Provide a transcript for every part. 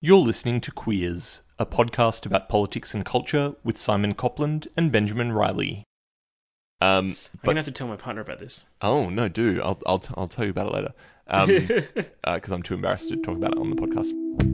You're listening to Queers, a podcast about politics and culture with Simon Copland and Benjamin Riley. I'm gonna have to tell my partner about this. Oh no, do I'll tell you about it later. Because I'm too embarrassed to talk about it on the podcast.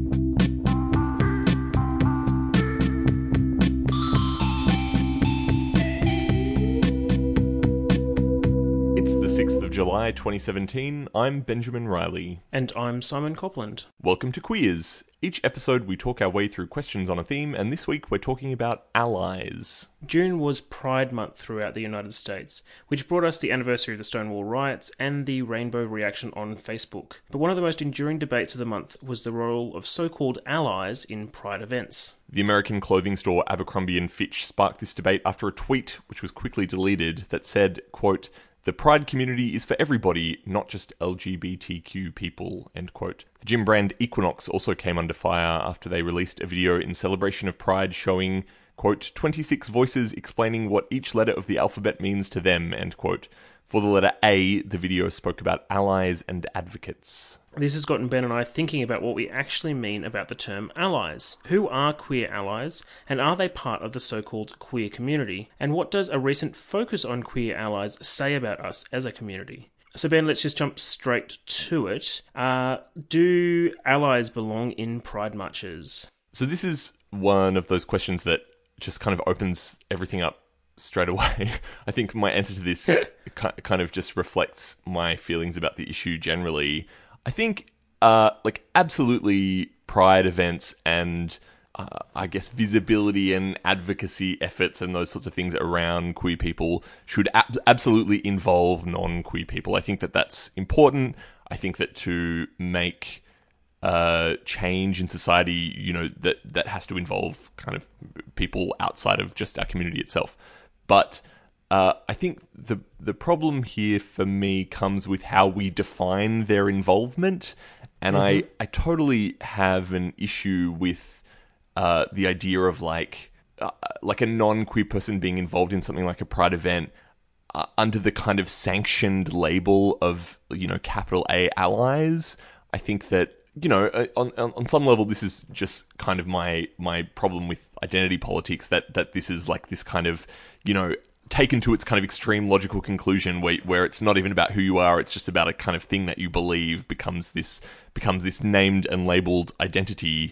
It's the 6th of July 2017. I'm Benjamin Riley. And I'm Simon Copland. Welcome to Queers. Each episode we talk our way through questions on a theme, and this week we're talking about allies. June was Pride Month throughout the United States, which brought us the anniversary of the Stonewall riots and the rainbow reaction on Facebook. But one of the most enduring debates of the month was the role of so-called allies in Pride events. The American clothing store Abercrombie & Fitch sparked this debate after a tweet, which was quickly deleted, that said, quote, "The Pride community is for everybody, not just LGBTQ people," end quote. The gym brand Equinox also came under fire after they released a video in celebration of Pride showing, quote, 26 voices explaining what each letter of the alphabet means to them, end quote. For the letter A, the video spoke about allies and advocates. This has gotten Ben and I thinking about what we actually mean about the term allies. Who are queer allies, and are they part of the so-called queer community? And what does a recent focus on queer allies say about us as a community? So Ben, let's just jump straight to it. Do allies belong in Pride marches? So this is one of those questions that just kind of opens everything up straight away. I think my answer to this kind of just reflects my feelings about the issue generally. I think, absolutely Pride events and, I guess, visibility and advocacy efforts and those sorts of things around queer people should absolutely involve non-queer people. I think that that's important. I think that to make change in society, you know, that has to involve kind of people outside of just our community itself. But I think the problem here for me comes with how we define their involvement, and I totally have an issue with the idea of like a non-queer person being involved in something like a Pride event under the kind of sanctioned label of, you know, capital A allies. I think that, you know, on some level, this is just kind of my problem with identity politics, that this is like this kind of, you know, taken to its kind of extreme logical conclusion where it's not even about who you are, it's just about a kind of thing that you believe becomes this named and labeled identity.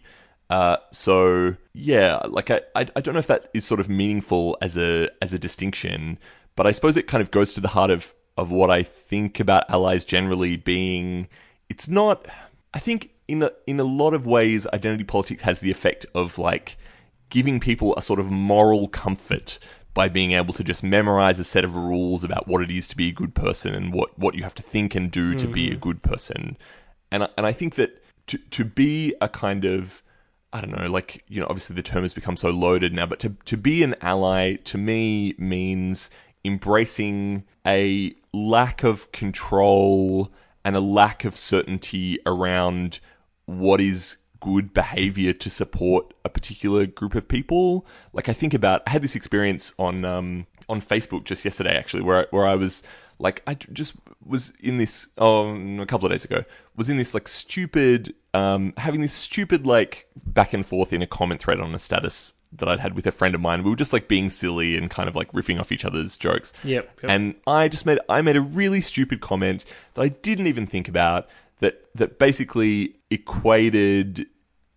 So yeah, like I don't know if that is sort of meaningful as a distinction, but I suppose it kind of goes to the heart of what I think about allies generally being, it's not, I think in a lot of ways, identity politics has the effect of like giving people a sort of moral comfort by being able to just memorize a set of rules about what it is to be a good person and what you have to think and do to be a good person. And I think that to be a kind of, I don't know, like, you know, obviously the term has become so loaded now, but to be an ally to me means embracing a lack of control and a lack of certainty around what is good behavior to support a particular group of people. Like I had this experience on Facebook just yesterday, actually, where I was like, I just was in this, a couple of days ago, was in this like stupid, having this stupid like back and forth in a comment thread on a status that I'd had with a friend of mine. We were just like being silly and kind of like riffing off each other's jokes. Yep. And I made a really stupid comment that I didn't even think about, that basically equated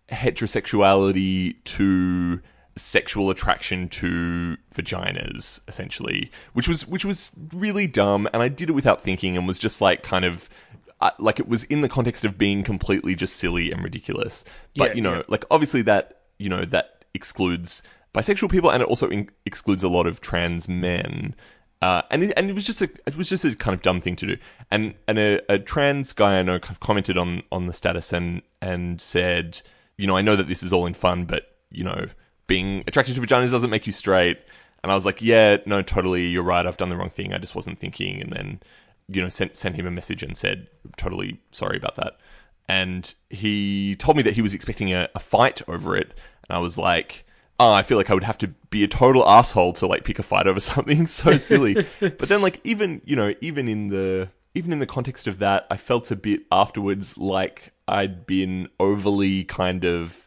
heterosexuality to sexual attraction to vaginas, essentially, which was really dumb, and I did it without thinking and was just like kind of like it was in the context of being completely just silly and ridiculous. But like obviously that, you know, that excludes bisexual people, and it also excludes a lot of trans men. And it was just a kind of dumb thing to do. And a trans guy I know kind of commented on the status and said, you know, I know that this is all in fun, but, you know, being attracted to vaginas doesn't make you straight. And I was like, yeah, no, totally, you're right, I've done the wrong thing, I just wasn't thinking. And then, you know, sent him a message and said, totally sorry about that. And he told me that he was expecting a fight over it. And I was like, oh, I feel like I would have to be a total asshole to like pick a fight over something so silly. But then like even in the context of that, I felt a bit afterwards like I'd been overly kind of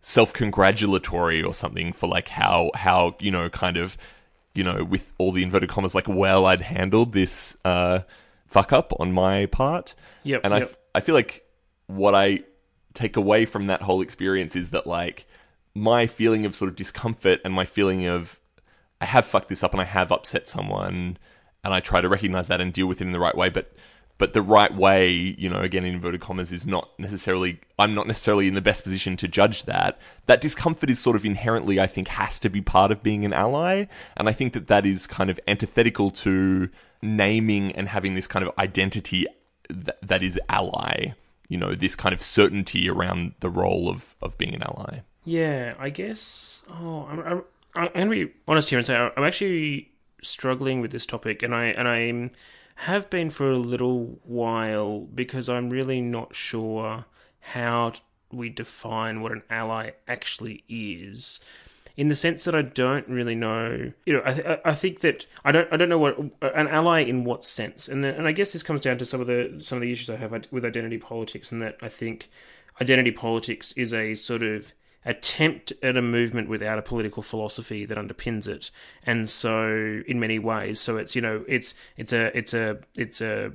self-congratulatory or something for like how you know, kind of, you know, with all the inverted commas, like, well, I'd handled this fuck up on my part. Yep. And I feel like what I take away from that whole experience is that, like, my feeling of sort of discomfort and my feeling of I have fucked this up and I have upset someone, and I try to recognize that and deal with it in the right way, but the right way, you know, again, in inverted commas, is not necessarily, I'm not necessarily in the best position to judge that. That discomfort is sort of inherently, I think, has to be part of being an ally. And I think that is kind of antithetical to naming and having this kind of identity that is ally, you know, this kind of certainty around the role of being an ally. Yeah, I guess. I'm going to be honest here and say I'm actually struggling with this topic, and I have been for a little while, because I'm really not sure how we define what an ally actually is, in the sense that I don't really know. You know, I think that I don't know what an ally in what sense, and I guess this comes down to some of the issues I have with identity politics, and that I think identity politics is a sort of attempt at a movement without a political philosophy that underpins it. And so in many ways, so it's, you know, it's a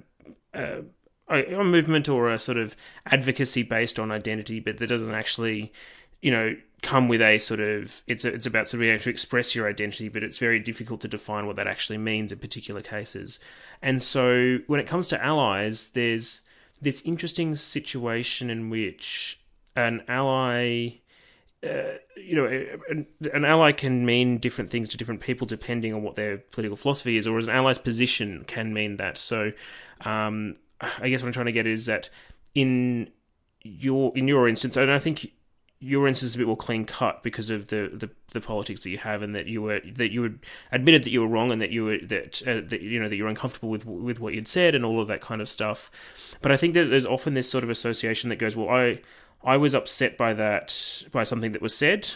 movement or a sort of advocacy based on identity, but that doesn't actually, you know, come with a sort of, it's about sort of being able to express your identity, but it's very difficult to define what that actually means in particular cases. And so when it comes to allies, there's this interesting situation in which an ally, you know, an ally can mean different things to different people depending on what their political philosophy is, or as an ally's position can mean that. So, I guess what I'm trying to get is that in your instance, and I think your instance is a bit more clean cut because of the politics that you have, and that you admitted that you were wrong, and that you were that you know, that you're uncomfortable with what you'd said and all of that kind of stuff. But I think that there's often this sort of association that goes, well, I was upset by something that was said,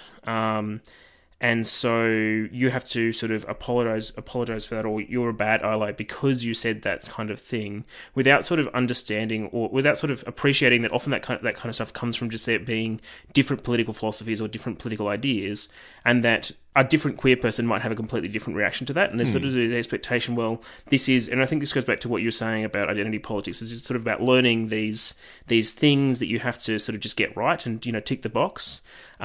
and so you have to sort of apologize for that, or you're a bad ally because you said that kind of thing, without sort of understanding or without sort of appreciating that often that kind of stuff comes from just there being different political philosophies or different political ideas, and that a different queer person might have a completely different reaction to that. And there's sort of the expectation, well, this is, and I think this goes back to what you're saying about identity politics, is it's sort of about learning these things that you have to sort of just get right and, you know, tick the box.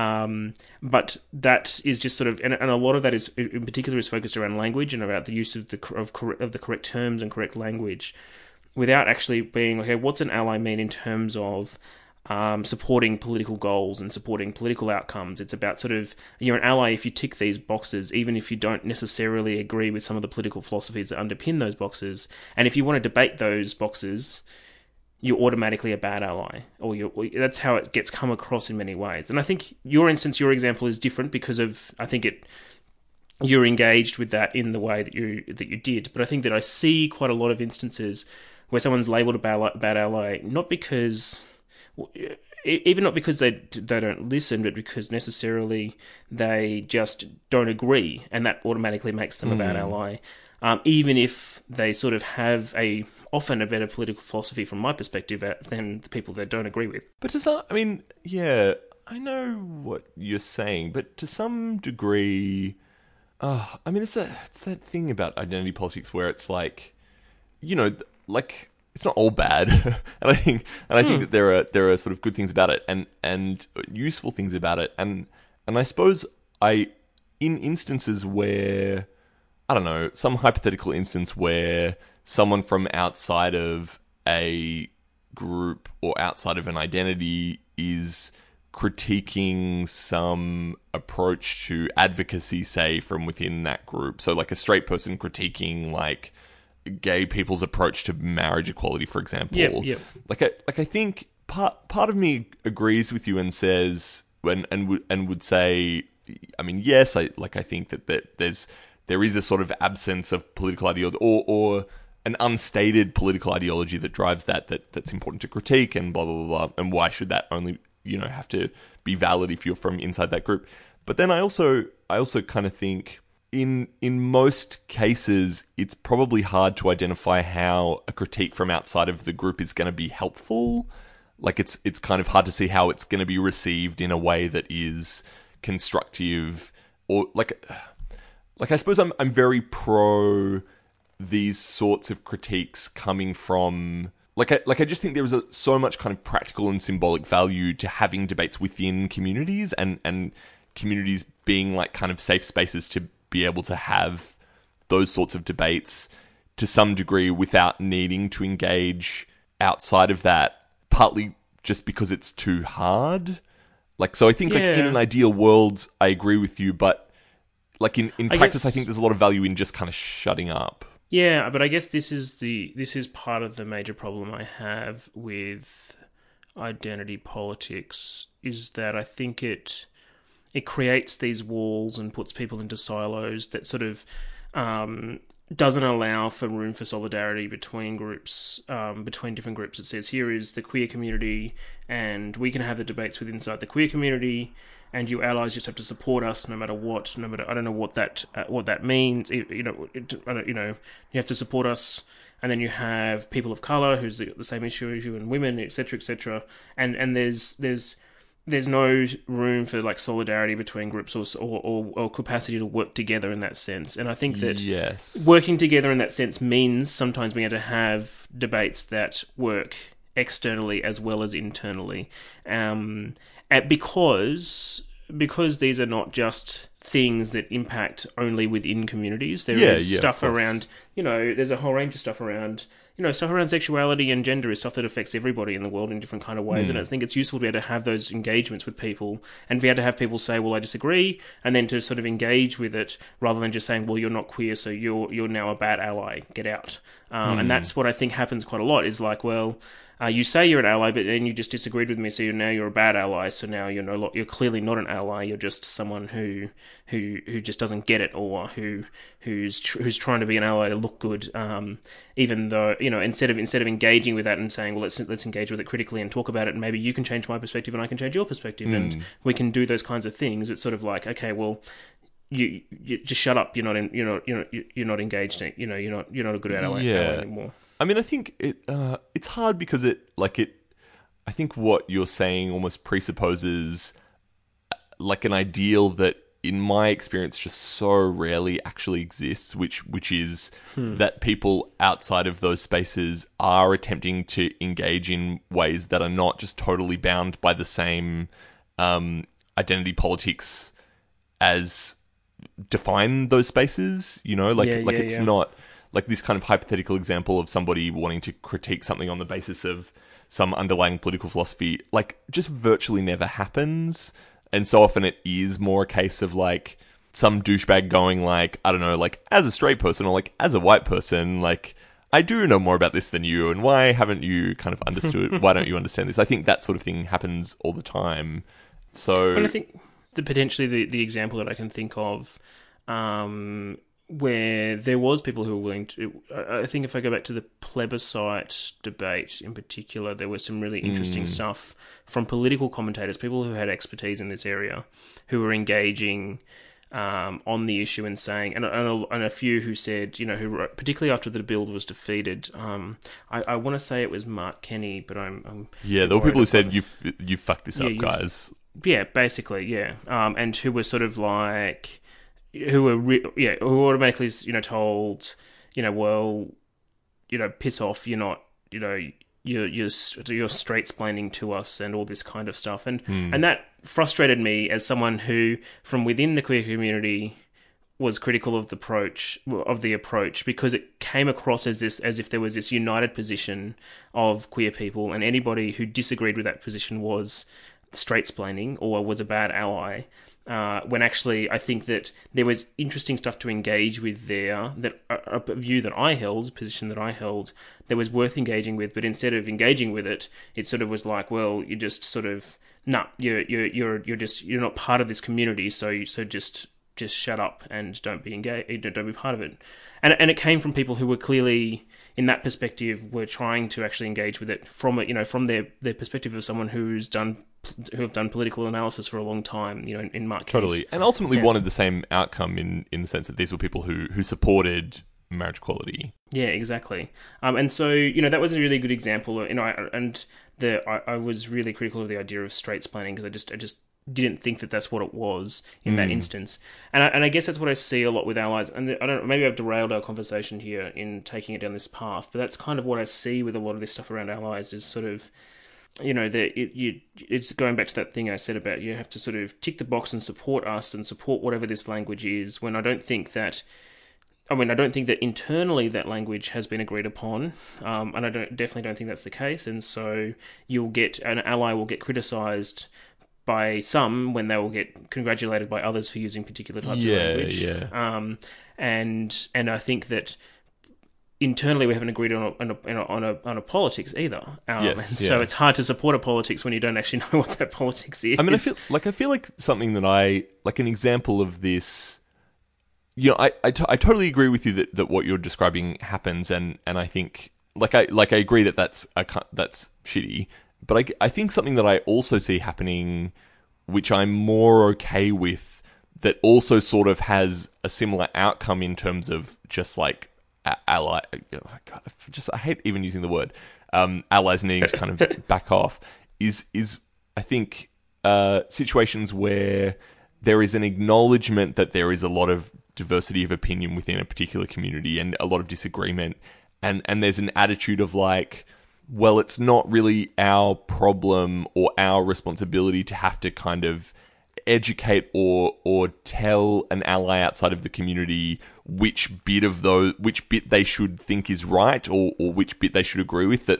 But that is just sort of, and a lot of that is, in particular, is focused around language and about the use of the correct terms and correct language, without actually being, okay, what's an ally mean in terms of supporting political goals and supporting political outcomes. It's about sort of, you're an ally if you tick these boxes, even if you don't necessarily agree with some of the political philosophies that underpin those boxes. And if you want to debate those boxes, you're automatically a bad ally, or that's how it gets come across in many ways. And I think your example is different because of, I think you're engaged with that in the way that you did. But I think that I see quite a lot of instances where someone's labelled a bad ally, not because they don't listen, but because necessarily they just don't agree, and that automatically makes them a bad ally. Even if they sort of have often a better political philosophy from my perspective than the people that don't agree with. But does that, I mean, yeah, I know what you're saying, but to some degree, I mean, it's that thing about identity politics where it's like, you know, like, it's not all bad, and I think that there are sort of good things about it and useful things about it, and I suppose in instances where, I don't know, some hypothetical instance where someone from outside of a group or outside of an identity is critiquing some approach to advocacy, say, from within that group. So like a straight person critiquing like gay people's approach to marriage equality, for example. Yep. Like I think part of me agrees with you and says and would say, I mean, yes, I think that there is a sort of absence of political ideology or an unstated political ideology that drives that's important to critique, and blah, blah, blah, blah. And why should that only, you know, have to be valid if you're from inside that group? But then I also kind of think in most cases, it's probably hard to identify how a critique from outside of the group is going to be helpful. like it's kind of hard to see how it's going to be received in a way that is constructive, or like I suppose I'm very pro these sorts of critiques coming from I just think there is so much kind of practical and symbolic value to having debates within communities, and communities being like kind of safe spaces to be able to have those sorts of debates to some degree without needing to engage outside of that, partly just because it's too hard. Like, so I think like in an ideal world, I agree with you, but like in practice, I think there's a lot of value in just kind of shutting up. Yeah, but I guess this is part of the major problem I have with identity politics, is that I think it creates these walls and puts people into silos that sort of doesn't allow for room for solidarity between groups, between different groups. It says here is the queer community, and we can have the debates within inside the queer community, and you allies just have to support us no matter what. No matter, I don't know what that means. You have to support us, and then you have people of color who's the same issue as you, and women, etc., etc. And there's no room for like solidarity between groups or capacity to work together in that sense. And I think that working together in that sense means sometimes being able to have debates that work externally as well as internally. Because these are not just things that impact only within communities. There is stuff around, there's a whole range of stuff around, stuff around sexuality and gender is stuff that affects everybody in the world in different kind of ways. And I think it's useful to be able to have those engagements with people and be able to have people say, well, I disagree, and then to sort of engage with it rather than just saying, well, you're not queer, so you're now a bad ally, get out. And that's what I think happens quite a lot, is like, well, you say you're an ally, but then you just disagreed with me, so you're a bad ally. So now you're clearly not an ally. You're just someone who just doesn't get it, or who's trying to be an ally to look good. Even though instead of engaging with that and saying, well, let's engage with it critically and talk about it, and maybe you can change my perspective and I can change your perspective, and we can do those kinds of things. It's sort of like, okay, well, you just shut up. You're not engaged. You're not a good ally anymore. I mean, I think it's hard because I think what you're saying almost presupposes like an ideal that, in my experience, just so rarely actually exists, which is that people outside of those spaces are attempting to engage in ways that are not just totally bound by the same identity politics as define those spaces. It's not like this kind of hypothetical example of somebody wanting to critique something on the basis of some underlying political philosophy, like, just virtually never happens. And so often it is more a case of like some douchebag going like, I don't know, like, as a straight person or like as a white person, like, I do know more about this than you, and why haven't you kind of understood? Why don't you understand this? I think that sort of thing happens all the time. So, and I think potentially the example that I can think of, where there was people who were willing to... I think if I go back to the plebiscite debate in particular, there was some really interesting stuff from political commentators, people who had expertise in this area, who were engaging on the issue and saying... And a few who said, who wrote, particularly after the bill was defeated... I want to say it was Mark Kenny, but I'm there were people who said, you fucked this up, guys. Yeah, basically, yeah. And who were sort of like... who automatically, told, well, piss off, you're not, you're straight-splaining to us and all this kind of stuff. And that frustrated me as someone who, from within the queer community, was critical of the approach, because it came across as if there was this united position of queer people, and anybody who disagreed with that position was straight-splaining or was a bad ally. When actually I think that there was interesting stuff to engage with there, that a view that I held, a position that I held, that was worth engaging with, but instead of engaging with it, it sort of was like, well, you just sort of, you're not part of this community, so just shut up and don't be engaged, don't be part of it. And it came from people who were clearly, in that perspective, were trying to actually engage with it from their perspective of someone who have done political analysis for a long time, in Mark Kenny's totally, and ultimately wanted the same outcome in the sense that these were people who supported marriage equality. Yeah, exactly. And so that was a really good example. And I was really critical of the idea of straight-splaining because I just didn't think that that's what it was in that instance. And I guess that's what I see a lot with allies. And I don't know, maybe I've derailed our conversation here in taking it down this path, but that's kind of what I see with a lot of this stuff around allies is sort of, it's going back to that thing I said about you have to sort of tick the box and support us and support whatever this language is, when I don't think that internally that language has been agreed upon, and I definitely don't think that's the case. And so an ally will get criticised by some when they will get congratulated by others for using particular types of language. And I think that internally we haven't agreed on a politics either. So it's hard to support a politics when you don't actually know what that politics is. I mean, I feel like something that an example of this. I totally agree with you that what you're describing happens, and I think I agree that that's shitty. But I think something that I also see happening, which I'm more okay with, that also sort of has a similar outcome in terms of just like ally. God, I hate even using the word allies needing to kind of back off. Is I think situations where there is an acknowledgement that there is a lot of diversity of opinion within a particular community and a lot of disagreement, and there's an attitude of like, well, it's not really our problem or our responsibility to have to kind of educate or tell an ally outside of the community which bit they should think is right or which bit they should agree with.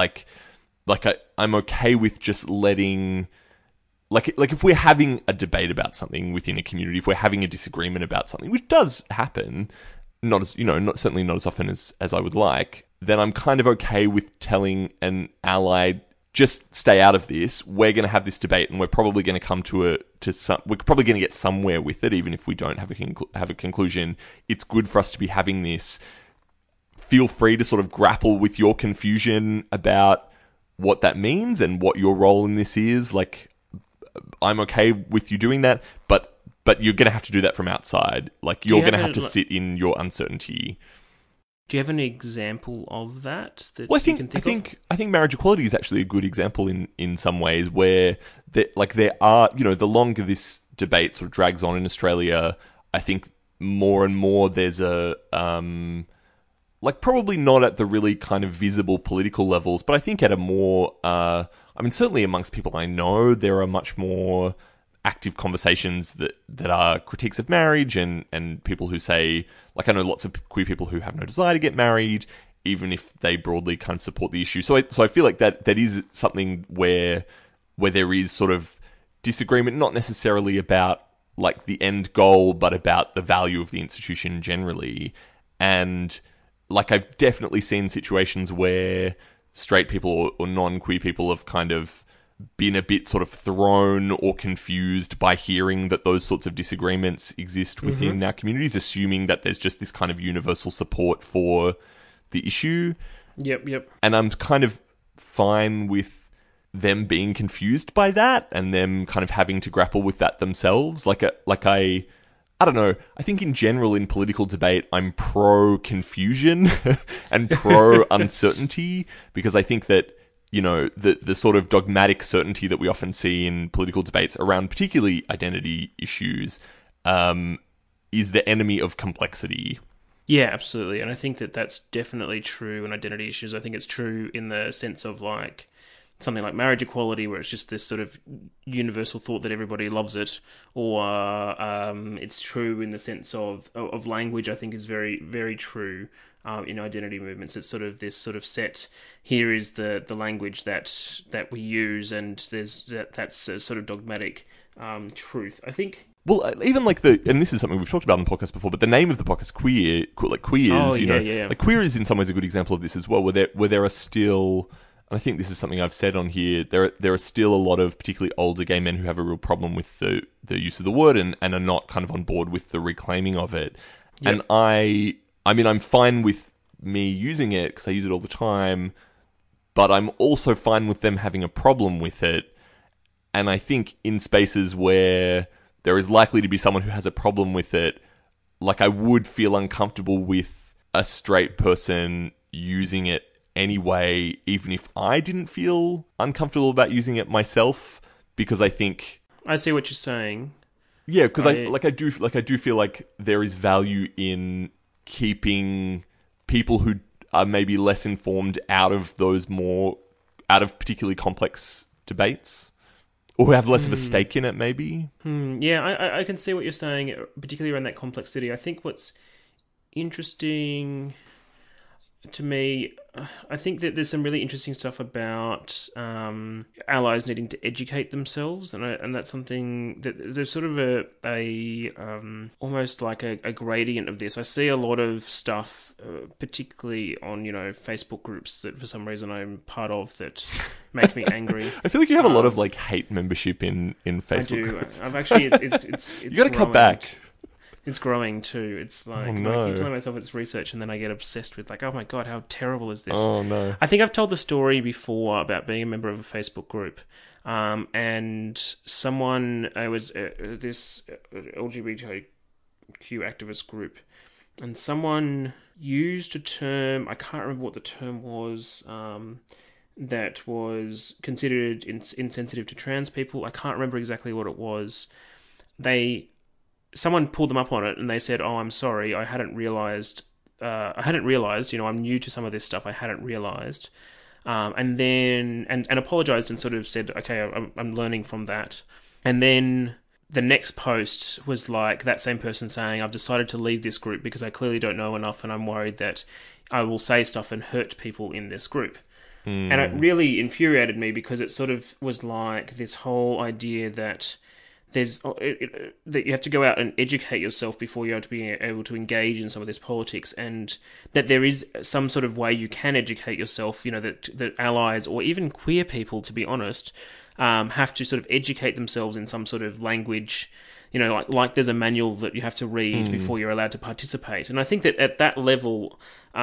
I'm okay with just letting, like if we're having a debate about something within a community, if we're having a disagreement about something, which does happen, certainly not as often as I would like, then I'm kind of okay with telling an ally, just stay out of this. We're going to have this debate, and we're probably going to come we're probably going to get somewhere with it, even if we don't have a conclusion. It's good for us to be having this. Feel free to sort of grapple with your confusion about what that means and what your role in this is. Like, I'm okay with you doing that, but you're going to have to do that from outside. Like, you're going to have to sit in your uncertainty. Do you have an example of that? Well, I think marriage equality is actually a good example in some ways, where there are, the longer this debate sort of drags on in Australia, I think more and more there's a probably not at the really kind of visible political levels, but I think at a more certainly amongst people I know, there are much more active conversations that are critiques of marriage and people who say, like, I know lots of queer people who have no desire to get married, even if they broadly kind of support the issue. So I feel like that is something where there is sort of disagreement, not necessarily about like the end goal, but about the value of the institution generally. And like, I've definitely seen situations where straight people or non-queer people have kind of been a bit sort of thrown or confused by hearing that those sorts of disagreements exist within our communities, assuming that there's just this kind of universal support for the issue. Yep. And I'm kind of fine with them being confused by that and them kind of having to grapple with that themselves. I don't know. I think in general in political debate, I'm pro confusion and pro uncertainty, because I think that, the sort of dogmatic certainty that we often see in political debates around particularly identity issues is the enemy of complexity. Yeah, absolutely. And I think that that's definitely true in identity issues. I think it's true in the sense of like something like marriage equality, where it's just this sort of universal thought that everybody loves it, or it's true in the sense of language. I think is very, very true in identity movements. It's sort of this sort of set. Here is the language that we use, and that's a sort of dogmatic truth. I think. Well, even and this is something we've talked about on the podcast before, but the name of the podcast, Queers, like Queer is in some ways a good example of this as well, where there are still. I think this is something I've said on here. There are still a lot of particularly older gay men who have a real problem with the use of the word and are not kind of on board with the reclaiming of it. Yep. And I'm fine with me using it because I use it all the time, but I'm also fine with them having a problem with it. And I think in spaces where there is likely to be someone who has a problem with it, like, I would feel uncomfortable with a straight person using it anyway, even if I didn't feel uncomfortable about using it myself, because I think I see what you're saying. yeah, because I do feel like there is value in keeping people who are maybe less informed out of particularly complex debates, or who have less of a stake in it, maybe. Yeah, I can see what you're saying, particularly around that complexity. I think what's interesting to me, I think that there's some really interesting stuff about allies needing to educate themselves, and that's something that there's sort of a almost like a gradient of this. I see a lot of stuff, particularly on Facebook groups that for some reason I'm part of that make me angry. I feel like you have a lot of like hate membership in Facebook I do. groups. I've actually it's You got to cut growing. back. It's growing too. It's like Oh, I no. keep telling myself it's research, and then I get obsessed with like, oh my god, how terrible is this? Oh no. I think I've told the story before about being a member of a Facebook group, and someone was this LGBTQ activist group, and someone used a term. I can't remember what the term was. That was considered insensitive to trans people. I can't remember exactly what it was. Someone pulled them up on it, and they said, "Oh, I'm sorry, I hadn't realized. I'm new to some of this stuff. I hadn't realized." And then apologized and sort of said, "Okay, I'm learning from that." And then the next post was like that same person saying, "I've decided to leave this group because I clearly don't know enough, and I'm worried that I will say stuff and hurt people in this group." And it really infuriated me because it sort of was like this whole idea that that you have to go out and educate yourself before you're able to engage in some of this politics, and that there is some sort of way you can educate yourself. That allies or even queer people, to be honest, have to sort of educate themselves in some sort of language. Like there's a manual that you have to read before you're allowed to participate. And I think that at that level,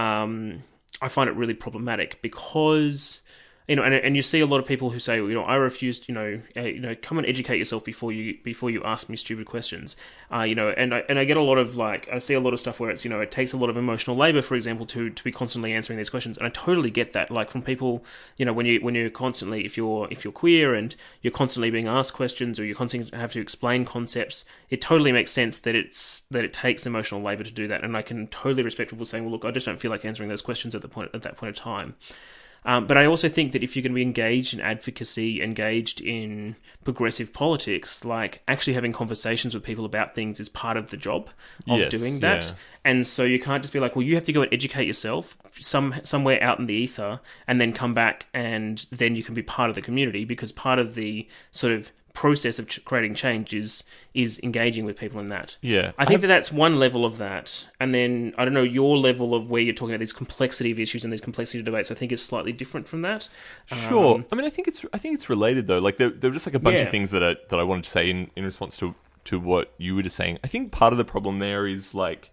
I find it really problematic because, and you see a lot of people who say, I refuse, come and educate yourself before you ask me stupid questions, and I get a lot of I see a lot of stuff where it's, it takes a lot of emotional labor, for example, to be constantly answering these questions, and I totally get that, like from people, when you're constantly, if you're queer and you're constantly being asked questions or you're constantly have to explain concepts, it totally makes sense that it takes emotional labor to do that, and I can totally respect people saying, well, look, I just don't feel like answering those questions at that point of time. But I also think that if you're going to be engaged in advocacy, engaged in progressive politics, like actually having conversations with people about things is part of the job of doing that. Yeah. And so you can't just be like, well, you have to go and educate yourself somewhere out in the ether and then come back and then you can be part of the community, because part of the sort of process of creating change is engaging with people in that. Yeah. I think that's one level of that. And then, I don't know, your level of where you're talking about this complexity of issues and these complexity of debates, I think is slightly different from that. Sure. I mean, I think it's related though. Like there were just like a bunch of things that I wanted to say in response to what you were just saying. I think part of the problem there is like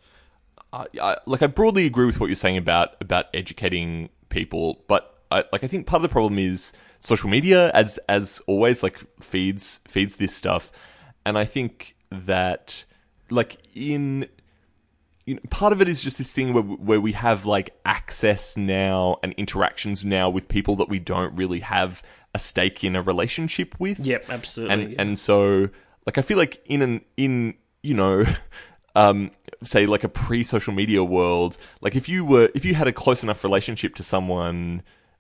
I broadly agree with what you're saying about educating people, but I think part of the problem is social media, as always, like feeds this stuff, and I think that part of it is just this thing where we have like access now and interactions now with people that we don't really have a stake in a relationship with. Yep, absolutely. And so like I feel like in say like a pre-social media world, like if you had a close enough relationship to someone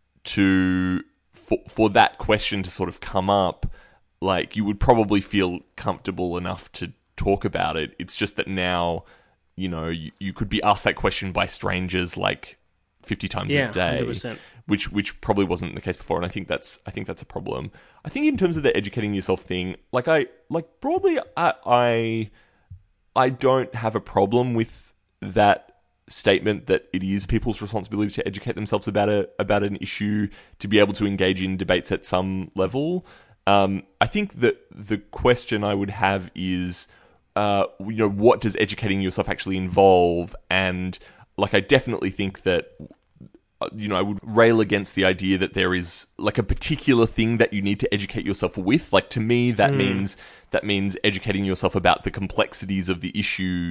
for that question to sort of come up, like you would probably feel comfortable enough to talk about it. It's just that now, you could be asked that question by strangers like 50 times a day, 100%. which probably wasn't the case before, and I think that's a problem. I think in terms of the educating yourself thing, broadly, I don't have a problem with that statement that it is people's responsibility to educate themselves about an issue, to be able to engage in debates at some level. I think that the question I would have is, what does educating yourself actually involve? And I definitely think that, I would rail against the idea that there is like a particular thing that you need to educate yourself with. Like to me, that means educating yourself about the complexities of the issue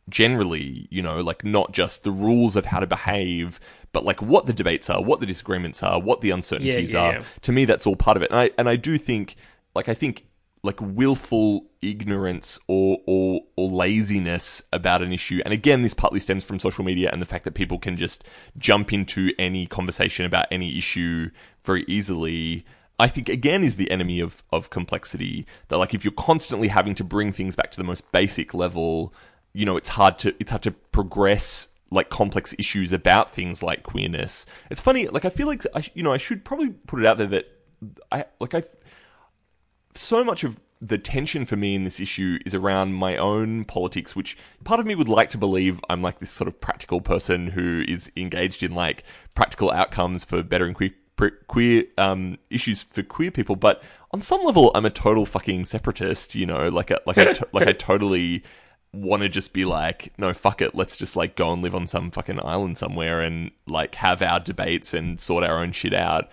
generally, like not just the rules of how to behave, but like what the debates are, what the disagreements are, what the uncertainties are. Yeah. To me, that's all part of it. And I do think, I think willful ignorance or laziness about an issue. And again, this partly stems from social media and the fact that people can just jump into any conversation about any issue very easily. I think, again, is the enemy of complexity. That, like, if you're constantly having to bring things back to the most basic level, it's hard to progress like complex issues about things like queerness. It's funny, like, I feel like I should probably put it out there that so much of the tension for me in this issue is around my own politics, which part of me would like to believe I'm like this sort of practical person who is engaged in like practical outcomes for bettering queer issues for queer people, but on some level I'm a total fucking separatist, I totally want to just be like, no, fuck it, let's just like go and live on some fucking island somewhere and like have our debates and sort our own shit out.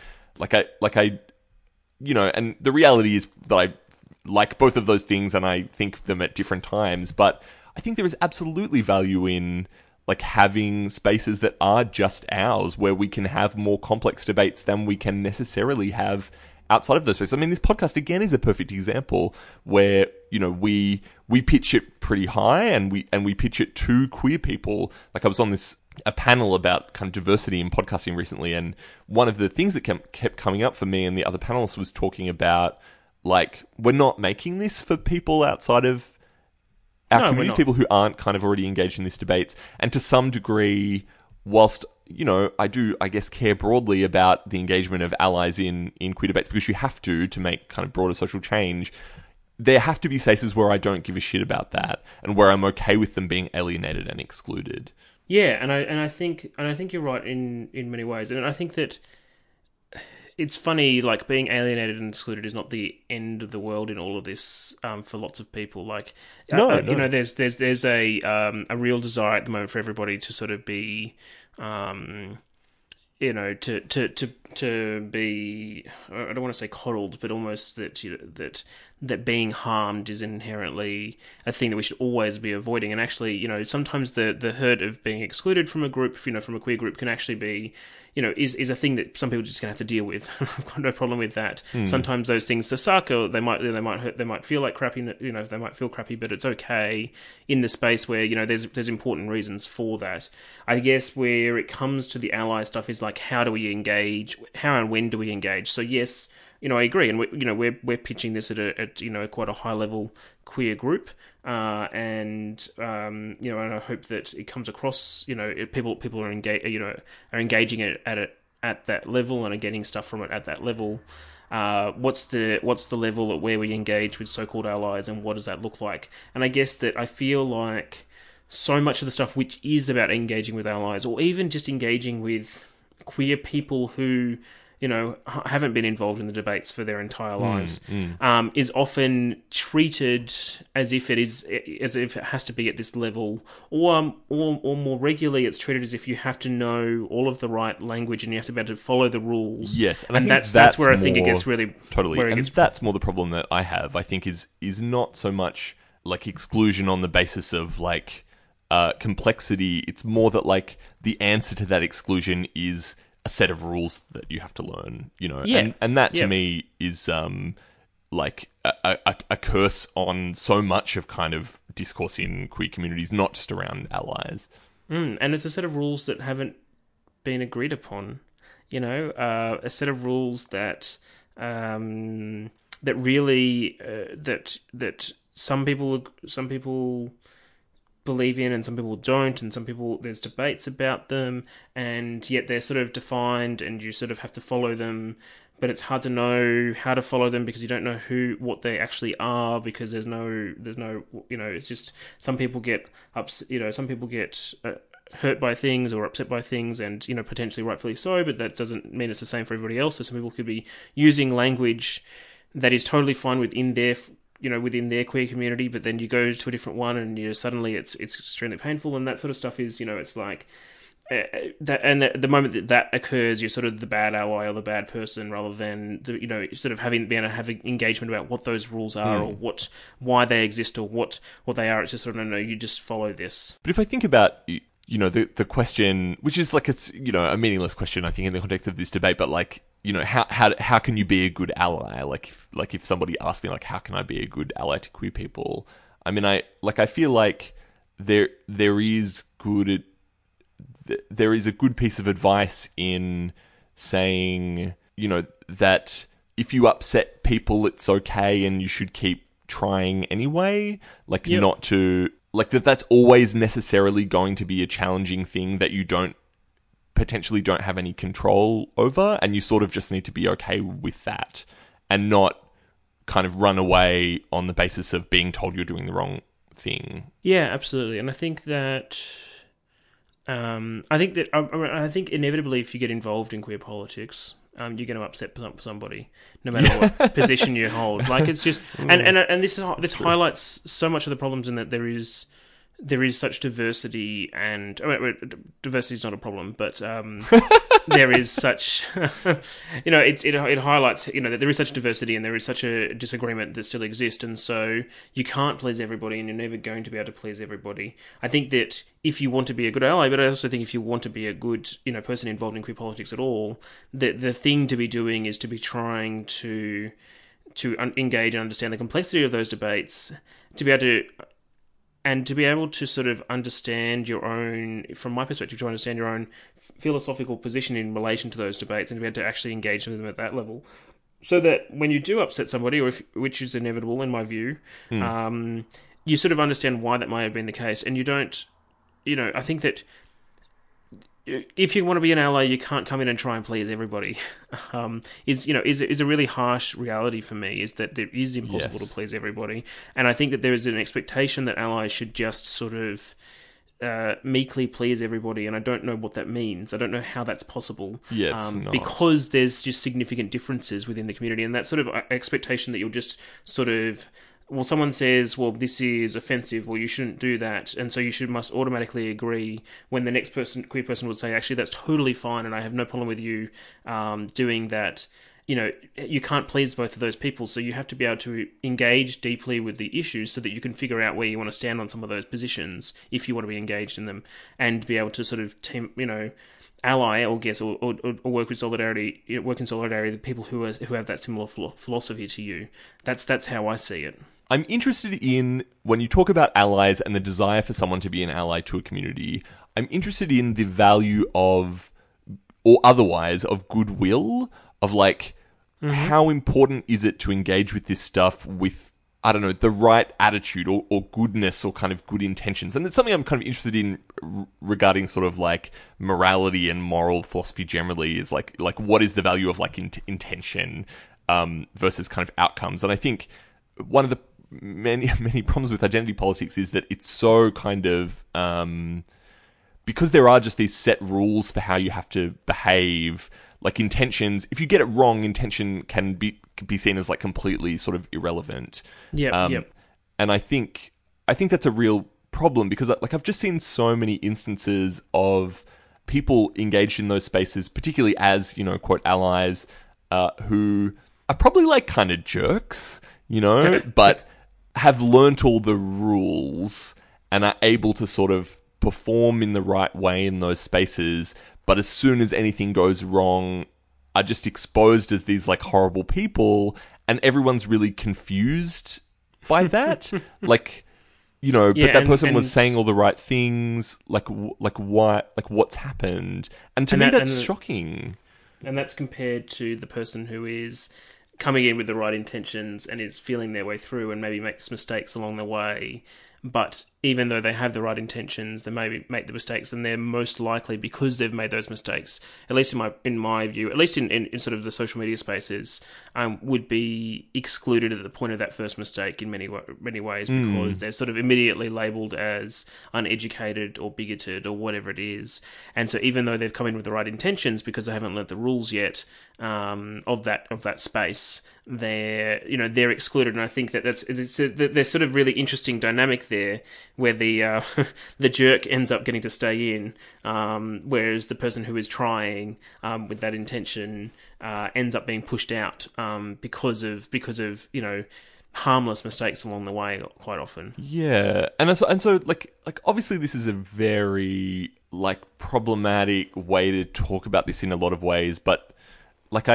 And the reality is that I like both of those things and I think them at different times, but I think there is absolutely value in like having spaces that are just ours where we can have more complex debates than we can necessarily have outside of those spaces. I mean, this podcast again is a perfect example where, we pitch it pretty high and we pitch it to queer people. Like, I was on a panel about kind of diversity in podcasting recently, and one of the things that kept coming up for me and the other panelists was talking about, like, we're not making this for people outside of our communities, people who aren't kind of already engaged in these debates. And to some degree, whilst, I do, I guess, care broadly about the engagement of allies in queer debates, because you have to make kind of broader social change, there have to be spaces where I don't give a shit about that and where I'm okay with them being alienated and excluded. Yeah, and I think you're right in many ways, and I think that it's funny, like, being alienated and excluded is not the end of the world in all of this for lots of people. Like, no. There's a real desire at the moment for everybody to sort of be, to be, I don't want to say coddled, but almost that being harmed is inherently a thing that we should always be avoiding. And actually, sometimes the hurt of being excluded from a group, from a queer group, can actually be, is a thing that some people are just going to have to deal with. I've got no problem with that. Sometimes those things suck, or they might hurt, they might feel like crappy, they might feel crappy, but it's okay in the space where, there's important reasons for that. I guess where it comes to the ally stuff is like, how do we engage? How and when do we engage? So yes, I agree, and we're pitching this at quite a high level queer group, and I hope that it comes across. People are engaging it at that level and are getting stuff from it at that level. What's the level at where we engage with so-called allies, and what does that look like? And I guess that I feel like so much of the stuff which is about engaging with allies, or even just engaging with queer people who haven't been involved in the debates for their entire lives, is often treated as if it has to be at this level, or more regularly, it's treated as if you have to know all of the right language and you have to be able to follow the rules. Yes, and I think that's where I think it gets really totally. That's more the problem that I have. I think is not so much like exclusion on the basis of like complexity. It's more that like the answer to that exclusion is a set of rules that you have to learn, and that to me is like a curse on so much of kind of discourse in queer communities, not just around allies. And it's a set of rules that haven't been agreed upon, a set of rules that really that some people believe in and some people don't, and some people, there's debates about them, and yet they're sort of defined and you sort of have to follow them, but it's hard to know how to follow them because you don't know what they actually are, because there's no it's just some people get hurt by things or upset by things, and potentially rightfully so, but that doesn't mean it's the same for everybody else. So some people could be using language that is totally fine within their queer community, but then you go to a different one and suddenly it's extremely painful, and that sort of stuff is, it's like, the moment that occurs, you're sort of the bad ally or the bad person, rather than sort of being able to have an engagement about what those rules are or why they exist or what they are. It's just sort of no, you just follow this. But if I think about the question, which is like it's a meaningless question, I think in the context of this debate, but like how can you be a good ally? Like if somebody asked me like how can I be a good ally to queer people? I mean I feel like there is a good piece of advice in saying, that if you upset people, it's okay and you should keep trying anyway. Like, not to... Like, that's always necessarily going to be a challenging thing that you potentially don't have any control over, and you sort of just need to be okay with that and not kind of run away on the basis of being told you're doing the wrong thing. Yeah, absolutely. And I think that... I think inevitably, if you get involved in queer politics, you're going to upset somebody, no matter what position you hold. Like it's just, and this highlights so much of the problems in that there is such diversity, and diversity is not a problem, but there is such, it highlights, that there is such diversity and there is such a disagreement that still exists, and so you can't please everybody, and you're never going to be able to please everybody. I think that if you want to be a good ally, but I also think if you want to be a good, person involved in queer politics at all, the thing to be doing is to be trying to engage and understand the complexity of those debates, to be able to sort of understand your own, from my perspective, to understand your own philosophical position in relation to those debates, and to be able to actually engage with them at that level, so that when you do upset somebody, which is inevitable in my view, you sort of understand why that might have been the case, and you don't, I think that if you want to be an ally, you can't come in and try and please everybody. Is a really harsh reality for me, is that it is impossible to please everybody, and I think that there is an expectation that allies should just sort of meekly please everybody, and I don't know what that means. I don't know how that's possible. Yeah, it's not. Because there's just significant differences within the community, and that sort of expectation that you'll just sort of... Well, someone says, well, this is offensive, or you shouldn't do that, and so must automatically agree, when the next queer person would say, actually, that's totally fine, and I have no problem with you doing that. You can't please both of those people, so you have to be able to engage deeply with the issues so that you can figure out where you want to stand on some of those positions, if you want to be engaged in them, and be able to sort of ally or work with solidarity. Work in solidarity with people who have that similar philosophy to you. That's how I see it. I'm interested in, when you talk about allies and the desire for someone to be an ally to a community, I'm interested in the value of, or otherwise, of goodwill, of like, how important is it to engage with this stuff with, I don't know, the right attitude or goodness or kind of good intentions. And it's something I'm kind of interested in regarding sort of like morality and moral philosophy generally, is like what is the value of like intention versus kind of outcomes. And I think one of the many problems with identity politics is that it's so kind of because there are just these set rules for how you have to behave. Like intentions, if you get it wrong, intention can be seen as like completely sort of irrelevant. Yep. And I think that's a real problem, because like I've just seen so many instances of people engaged in those spaces, particularly as, quote, allies, who are probably like kind of jerks, but have learnt all the rules and are able to sort of perform in the right way in those spaces, but as soon as anything goes wrong, are just exposed as these like horrible people, and everyone's really confused by that. But that person was saying all the right things. Like why? Like what's happened? And to me, that's shocking. And that's compared to the person who is coming in with the right intentions and is feeling their way through and maybe makes mistakes along the way. But even though they have the right intentions, they maybe make the mistakes, and they're most likely, because they've made those mistakes, at least in my view, at least in sort of the social media spaces, would be excluded at the point of that first mistake in many ways, because they're sort of immediately labelled as uneducated or bigoted or whatever it is. And so even though they've come in with the right intentions, because they haven't learnt the rules yet of that space, they're excluded. And I think there's sort of really interesting dynamic there, where the the jerk ends up getting to stay in, whereas the person who is trying with that intention ends up being pushed out because of harmless mistakes along the way quite often. Yeah, and so like obviously this is a very like problematic way to talk about this in a lot of ways, but what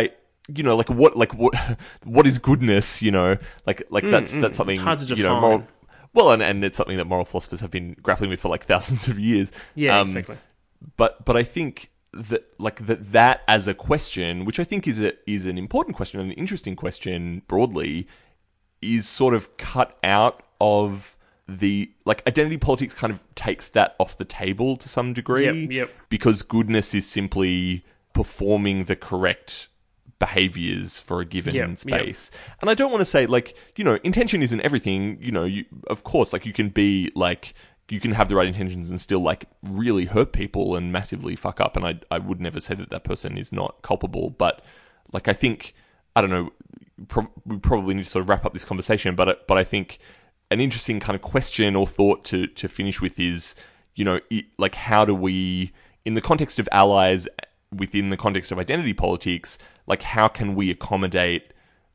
is goodness? That's something hard to define. Moral, well, and it's something that moral philosophers have been grappling with for like thousands of years. Yeah, exactly. But I think that as a question, which I think is an important question and an interesting question broadly, is sort of cut out of the identity politics. Kind of takes that off the table to some degree. Yep. Because goodness is simply performing the correct behaviors for a given space. Yep. And I don't want to say intention isn't everything. Of course, you can be you can have the right intentions and still really hurt people and massively fuck up. And I would never say that person is not culpable. But I think, I don't know, we probably need to sort of wrap up this conversation, but I think an interesting kind of question or thought to finish with is, how do we, in the context of allies, within the context of identity politics, how can we accommodate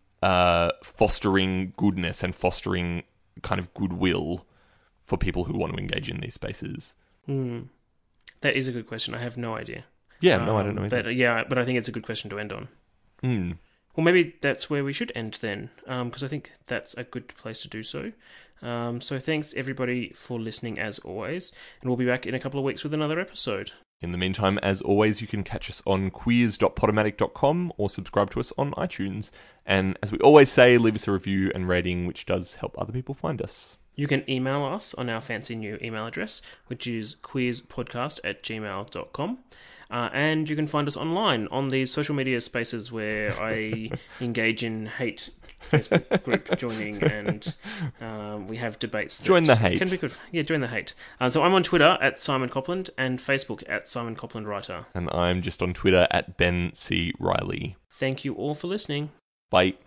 fostering goodness and fostering kind of goodwill for people who want to engage in these spaces? That is a good question. I have no idea. Yeah, no, I don't know either. But I think it's a good question to end on. Mm. Well, maybe that's where we should end then, because I think that's a good place to do so. So thanks, everybody, for listening, as always, and we'll be back in a couple of weeks with another episode. In the meantime, as always, you can catch us on queers.podomatic.com or subscribe to us on iTunes. And as we always say, leave us a review and rating, which does help other people find us. You can email us on our fancy new email address, which is queerspodcast@gmail.com. And you can find us online on these social media spaces where I engage in hate Facebook group joining, and we have debates. Join the hate. Can be good. Yeah, join the hate. So I'm on Twitter @Simon Copland and Facebook @Simon Copland Writer. And I'm just on Twitter @Ben C. Riley. Thank you all for listening. Bye.